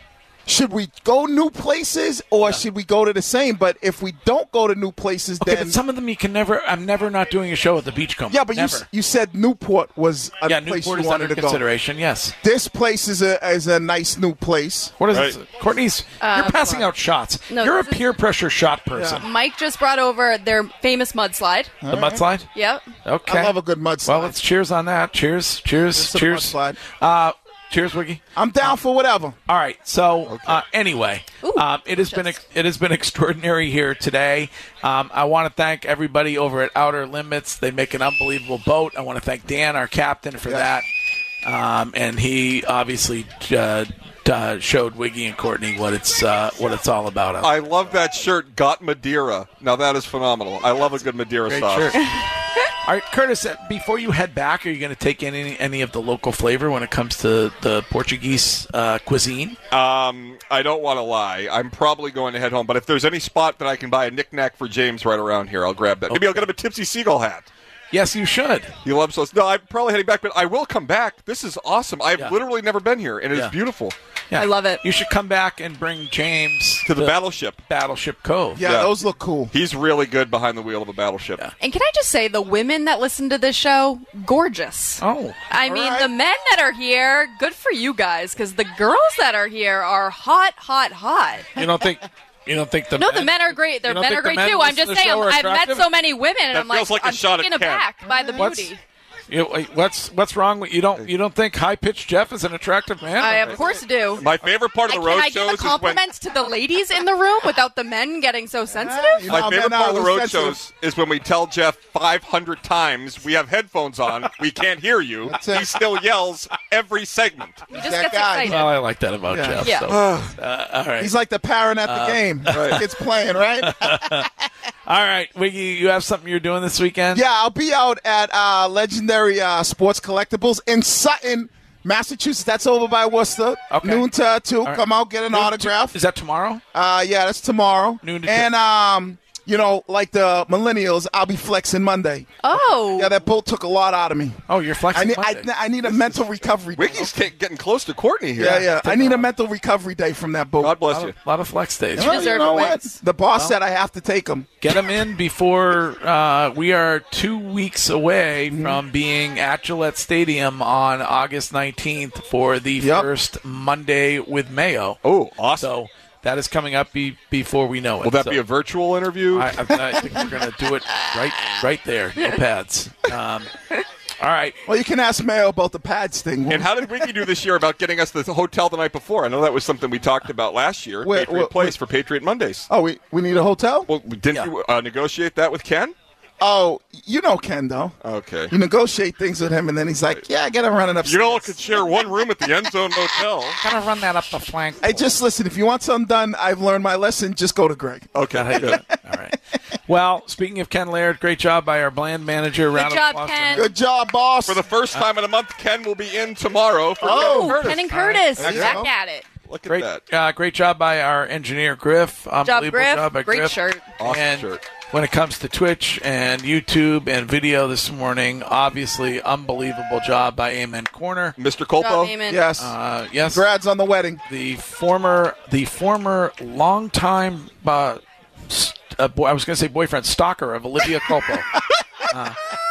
should we go new places or should we go to the same? But if we don't go to new places, Okay, then but some of them you can never. I'm never not doing a show at the Beachcomber. yeah. But you never. s- you said Newport was a yeah, place Newport you is wanted under to go. consideration. Yes. This place is a is a nice new place. What is Right. it? Courtney's. you're passing out shots. No, you're a this is- peer pressure shot person. Mike just brought over their famous mudslide. The mudslide. Yep. Okay. I love a good mudslide. Well, let's cheers on that. Cheers. Cheers. Just a Cheers. mudslide. Uh, cheers, Wiggy. I'm down for whatever. All right. So uh, anyway, Ooh, um, it has been ex- it has been extraordinary here today. Um, I want to thank everybody over at Outer Limits. They make an unbelievable boat. I want to thank Dan, our captain, for Yeah. that. Um, and he obviously uh, uh, showed Wiggy and Courtney what it's uh, what it's all about. I love that shirt, Got Madeira. Now that is phenomenal. I love a good Madeira Great sauce. shirt. All right, Curtis, uh, before you head back, are you going to take any any of the local flavor when it comes to the Portuguese uh, cuisine? Um, I don't want to lie. I'm probably going to head home, but if there's any spot that I can buy a knick-knack for James right around here, I'll grab that. Maybe I'll get him a Tipsy Seagull hat. Yes, you should. He loves those. No, I'm probably heading back, but I will come back. This is awesome. I've Yeah. literally never been here, and it's Yeah. beautiful. Yeah. I love it. You should come back and bring James To the battleship. Battleship Cove. Yeah, Yeah. those look cool. He's really good behind the wheel of a battleship. Yeah. And can I just say, the women that listen to this show, gorgeous. Oh. I All mean, right. the men that are here, good for you guys, because the girls that are here are hot, hot, hot. You don't think you don't think the No, the men are great. The you don't men think are the great men too. listen I'm to just the saying, show are I've met attractive? so many women, and That I'm like, feels like a I'm shot at taken Ken. aback by the What's- beauty. You, wait, what's what's wrong with you? Don't you don't think high pitched Jeff is an attractive man? I of course do. My favorite part of the Can road I give shows the is when compliments to the ladies in the room without the men getting so sensitive? You my know, favorite men part of are the road sensitive. shows is when we tell Jeff five hundred times we have headphones on, we can't hear you. it. He still yells every segment. He just that gets guy. excited. Well, I like that about Yeah. Jeff. Yeah. So, uh, all right. He's like the parent at the Uh, game. It's playing, right? All right, Wiggy, you have something you're doing this weekend? Yeah, I'll be out at uh, Legendary uh, Sports Collectibles in Sutton, Massachusetts. That's over by Worcester. Okay. Noon to two. right. Come out, get an Noon to- autograph. Is that tomorrow? Uh, yeah, that's tomorrow. Noon to and um, you know, like the millennials, I'll be flexing Monday. Oh. Yeah, that boat took a lot out of me. Oh, you're I flexing need, I, Monday. I need a mental recovery day. Wiggy's ta- getting close to Courtney here. Yeah, yeah. I need a mental recovery day from that boat. God a, bless lot you. of, lot of flex days. Well, you deserve know a what? win. The boss said I have to take them. Get them in before uh, we are two weeks away Mm-hmm. from being at Gillette Stadium on August nineteenth for the Yep. first Monday with Mayo. Oh, awesome. So that is coming up be, before we know it. Will that So be a virtual interview? I, I, I think we're going to do it right right there. No pads. Um, all right. Well, you can ask Mayo about the pads thing. And how did Wiggy do this year about getting us the hotel the night before? I know that was something we talked about last year. Wait, Patriot wait, Place wait. for Patriot Mondays. Oh, we, we need a hotel? Well, didn't Yeah. you uh, negotiate that with Ken? Oh, you know Ken, though. Okay. You negotiate things with him, and then he's like, yeah, I got to run it upstairs. You all could share one room at the End Zone Hotel. Gotta run that up the flank. Hey, just listen. If you want something done, I've learned my lesson. Just go to Greg. Okay. Good. All right. Well, speaking of Ken Laird, great job by our bland manager. Round Good of job, applause for Ken. him. Good job, boss. For the first time in a month, Ken will be in tomorrow for Oh, Ken Curtis. Ken and Curtis, There you back go. at it. Look at Great, that. uh, great job by our engineer Griff. Unbelievable Griff. job by Great Griff. shirt. Awesome and shirt. when it comes to Twitch and YouTube and video this morning, obviously unbelievable job by Amen Corner. Mister Good Colpo. job, Eamon. Yes. Uh, yes, Congrats on the wedding. the former, the former longtime, uh, st- uh, boy, I was going to say boyfriend, stalker of Olivia Culpo. uh,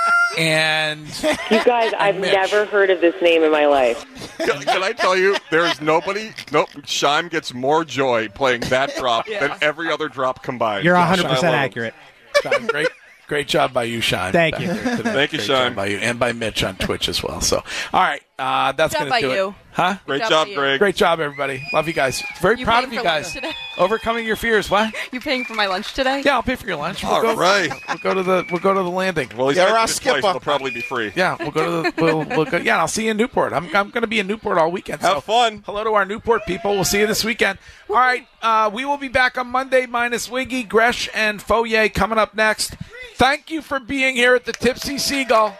and You guys, I've Mitch. never heard of this name in my life. Can, can I tell you, there's nobody, nope, Shime gets more joy playing that drop than every other drop combined. You're Yeah, one hundred percent Shime alone. accurate. Shine, great, great job by you, Shine. Thank back you. there today. Thank you, Great Shine. job by you, and by Mitch on Twitch as well. So, all right, uh, that's Good job going to by do you. it. Huh? Great Good job job, by you. Greg. Great job, everybody. Love you guys. Very You proud paying of you for guys. lunch today? Overcoming your fears. What? You paying for my lunch today? Yeah, I'll pay for your lunch. We'll All go, right. We'll go to the. We'll go to the landing. Well, he's Yeah, mentioned Ross it twice. Skipper. It'll probably be free. Yeah, we'll go to the. We'll, we'll go. Yeah, I'll see you in Newport. I'm. I'm going to be in Newport all weekend. Have so fun. Hello to our Newport people. We'll see you this weekend. All right, uh, we will be back on Monday. Minus Wiggy, Gresh, and Foyer coming up next. Thank you for being here at the Tipsy Seagull.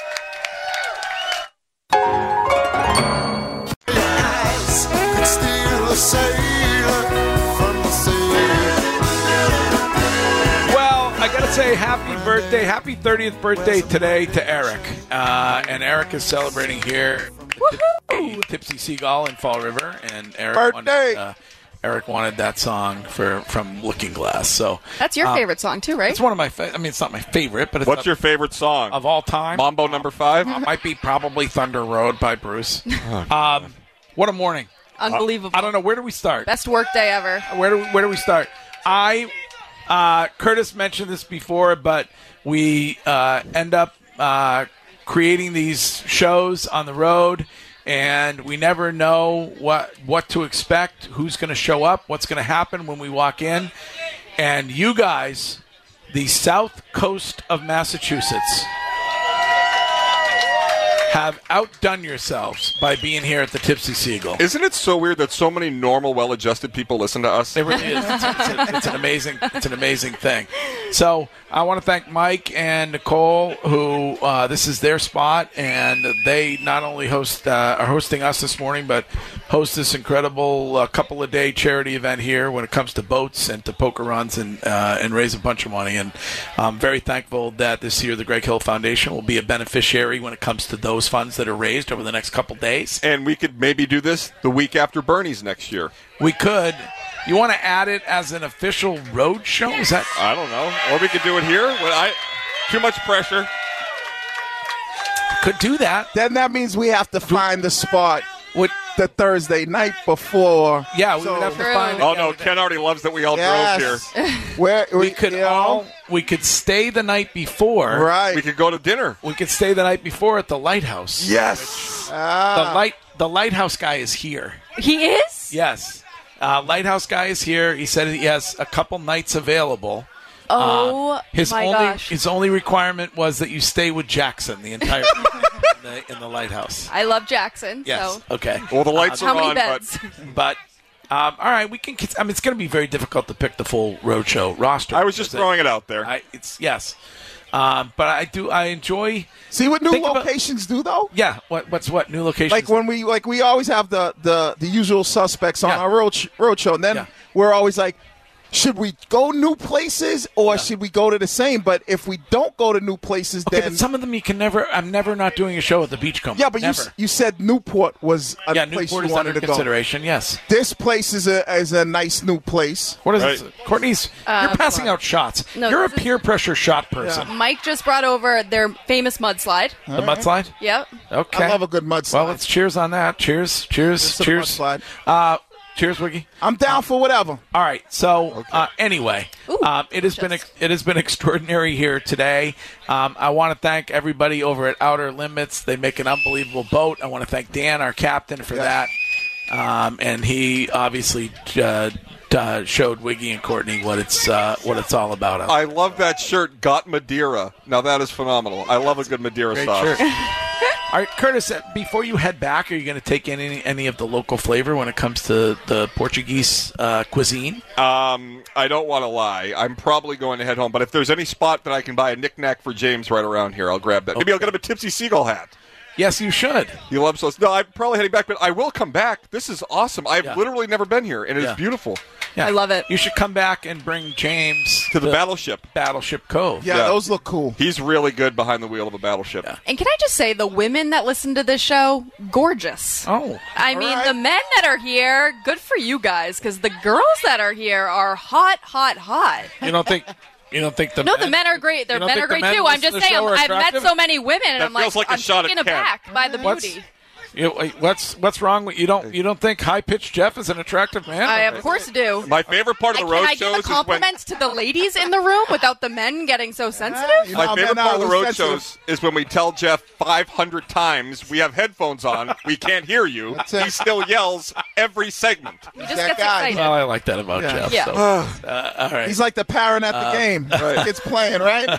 Well, I got to say happy birthday, happy thirtieth birthday today to Eric. Uh, and Eric is celebrating here at the Tipsy Seagull in Fall River. And Eric Birthday. wanted, uh, Eric wanted that song for from Looking Glass. So That's your uh, favorite song, too, right? It's one of my. Fa- I mean, it's not my favorite, but it's What's a- your favorite song of all time? Mambo number five. Uh, might be probably Thunder Road by Bruce. um, what a morning! Unbelievable. I don't know, where do we start? Best work day ever. Where do we, where do we start? I uh, Curtis mentioned this before, but we uh, end up uh, creating these shows on the road, and we never know what what to expect, who's going to show up, what's going to happen when we walk in. And you guys, the South Coast of Massachusetts, have outdone yourselves by being here at the Tipsy Seagull. Isn't it so weird that so many normal, well-adjusted people listen to us? It really is. It's, it's, a, it's an amazing, it's an amazing thing. So I want to thank Mike and Nicole, who uh, this is their spot, and they not only host uh, are hosting us this morning, but host this incredible uh, couple of day charity event here when it comes to boats and to poker runs and uh, and raise a bunch of money. And I'm very thankful that this year the Greg Hill Foundation will be a beneficiary when it comes to those funds that are raised over the next couple days. And we could maybe do this the week after Bernie's next year. We could. You want to add it as an official road show? Is that? I don't know. Or we could do it here. Well, I too much pressure. Could do that. Then that means we have to find the spot with the Thursday night before. Yeah, we So- would have to True. find it. Oh, Yeah, no. we'd- Ken already loves that we all Yes. drove here. Where We could you know, all. We could stay the night before. right. We could go to dinner. We could stay the night before at the lighthouse. Yes. The Ah. light. The lighthouse guy is here. He is? Yes. Uh, lighthouse guy is here. He said he has a couple nights available. Oh, His my only gosh. his only requirement was that you stay with Jackson the entire time in, the, in the lighthouse. I love Jackson. Yes. So. Okay. Well, the lights Um, are How many on, beds? But um, all right, we can. I mean, it's going to be very difficult to pick the full roadshow roster. but I was just because throwing it out there. I, it's yes, um, but I do. I enjoy. See what new Think about- locations do though? Yeah. What? What's what? New locations. Like when we like we always have the the, the usual suspects on Yeah. our road sh- road show, and then Yeah. we're always like, should we go new places or should we go to the same? But if we don't go to new places, Okay, then but some of them you can never. I'm never not doing a show at the Beachcomber. yeah, but you never. s- you said Newport was a yeah, place Newport you is wanted under to go. consideration. Yes. This place is a is a nice new place. What is Right. it? Courtney's. you're passing out shots. No, you're a this is- peer pressure shot person. Mike just brought over their famous mudslide. The mudslide. Yep. Okay. I love a good mudslide. Well, let's cheers on that. Cheers. Cheers. Just a Cheers. mudslide. Uh, cheers, Wiggy. I'm down for whatever. All right. So uh, anyway, Ooh, um, it has been ex- it has been extraordinary here today. Um, I want to thank everybody over at Outer Limits. They make an unbelievable boat. I want to thank Dan, our captain, for Yeah. that. Um, and he obviously uh, uh, showed Wiggy and Courtney what it's uh, what it's all about. I love that shirt, Got Madeira. Now, that is phenomenal. I love a good Madeira Great sauce. shirt. All right, Curtis, uh, before you head back, are you going to take any any of the local flavor when it comes to the Portuguese uh, cuisine? Um, I don't want to lie. I'm probably going to head home, but if there's any spot that I can buy a knick-knack for James right around here, I'll grab that. Maybe I'll get him a Tipsy Seagull hat. Yes, you should. He loves those. No, I'm probably heading back, but I will come back. This is awesome. I've Yeah. literally never been here, and it is Yeah. beautiful. Yeah. I love it. You should come back and bring James To the battleship. Battleship Cove. Yeah, Yeah. those look cool. He's really good behind the wheel of a battleship. And can I just say, the women that listen to this show, gorgeous. Oh, I All mean, right. the men that are here, good for you guys, because the girls that are here are hot, hot, hot. you don't think you don't think the No, men, the men are great. you The don't men think are the great men too. listen I'm to just the saying, show are I've met attractive? so many women, and That I'm like, feels like a I'm shot at taken Ken. aback by the What's- beauty. You, what's what's wrong with you? Don't you don't think high pitched Jeff is an attractive man? I of course do. My favorite part of I- the road Can I shows give a is when compliments to the ladies in the room without the men getting so sensitive? You my know, favorite men part of are the road sensitive. shows is when we tell Jeff five hundred times we have headphones on, we can't hear you. That's it. He still yells every segment. He just That gets guy. excited. Well, I like that about Yeah. Jeff. Yeah. So, uh, all right, He's like the parent at the Uh, game. It's playing, right?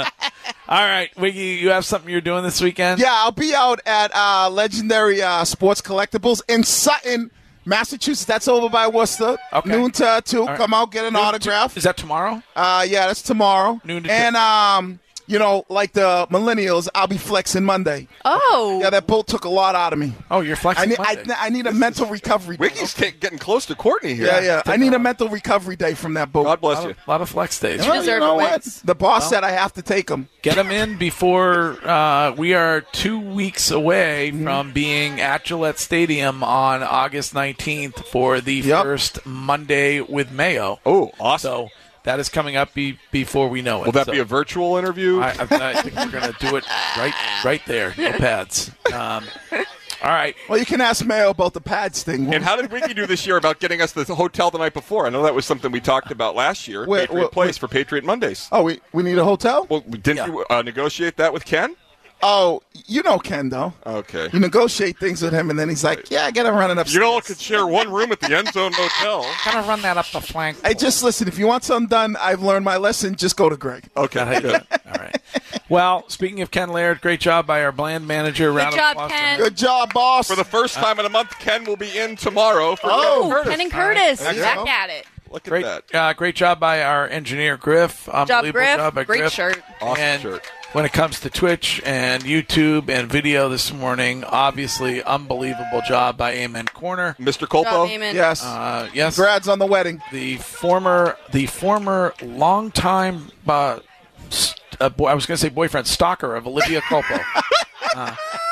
all right, Wiggy. You have something you're doing this weekend? Yeah, I'll be out at uh, Legendary uh, Sports Collectibles in Sutton, Massachusetts. That's over by Worcester. Okay. Noon to two. right. Come out, get an Noon to- autograph. Is that tomorrow? Uh, yeah, that's tomorrow. Noon to and um, you know, like the millennials, I'll be flexing Monday. Oh. Yeah, that bull took a lot out of me. Oh, you're I flexing need, Monday. I, I need a mental recovery day. Wicky's ta- getting close to Courtney here. Yeah, yeah. I need a mental recovery day from that bull. God a bless lot you. of, lot of flex days. Well, you deserve know a what? win. The boss said I have to take him. Get them in before uh, we are two weeks away Mm-hmm. from being at Gillette Stadium on August nineteenth for the Yep. first Monday with Mayo. Oh, awesome. So that is coming up be, before we know it. Will that So be a virtual interview? I, I, I think we're going to do it right right there. No pads. Um, all right. Well, you can ask Mayo about the pads thing. And how did Wiki do this year about getting us the hotel the night before? I know that was something we talked about last year at Wait, Patriot wait, Place wait. for Patriot Mondays. Oh, we, we need a hotel? Well, didn't Yeah. you uh, negotiate that with Ken? Oh, you know Ken, though. Okay. You negotiate things with him, and then he's like, yeah, I got to run it upstairs. You all could share one room at the End Zone Hotel. Kind of run that up the flank. Hey, just listen. If you want something done, I've learned my lesson. Just go to Greg. Okay, good. All right. Well, speaking of Ken Laird, great job by our bland manager. Round Good of job, applause for Ken. him. Good job, boss. For the first time in a month, Ken will be in tomorrow for Oh. Ken Curtis. Ken and Curtis. There you Back go. at it. Look at Great, that. uh, great job by our engineer Griff. Job, Unbelievable Griff. job by Great Griff. shirt. Awesome and shirt. when it comes to Twitch and YouTube and video this morning, obviously unbelievable job by Amen Corner. Mister Job, Colpo? Eamon. Yes. Uh, yes, Congrats on the wedding. the former, the former longtime, uh, st- uh, boy, I was going to say boyfriend stalker of Olivia Culpo. uh,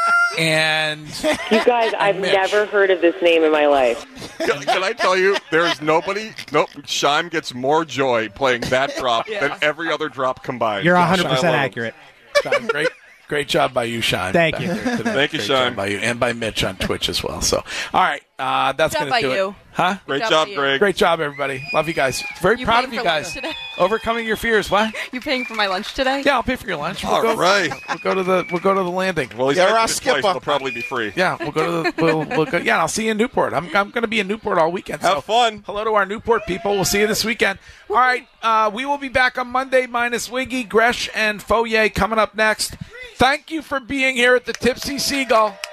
and You guys, I've Mitch. never heard of this name in my life. Can, can I tell you, there's nobody, nope, Shime gets more joy playing that drop than every other drop combined. You're I one hundred percent love it. accurate. Shine, great, great job by you, Shine. Thank back you. there today. Thank you, Great Shine. job by you, and by Mitch on Twitch as well. So, all right, uh, that's Good job going to by do you. it, huh? Great Good job job, by you. Greg. Great job, everybody. Love you guys. Very You proud paying of you for guys. lunch today? Overcoming your fears. What? You paying for my lunch today? Yeah, I'll pay for your lunch. We'll All go, right. We'll go to the. We'll go to the landing. Well, he's Yeah, mentioned Ross it twice. Skipper. It'll probably be free. Yeah, we'll go to the. We'll, we'll go, yeah, I'll see you in Newport. I'm. I'm going to be in Newport all weekend. Have so fun. Hello to our Newport people. We'll see you this weekend. All right, uh, we will be back on Monday. Minus Wiggy, Gresh, and Foyer coming up next. Thank you for being here at the Tipsy Seagull.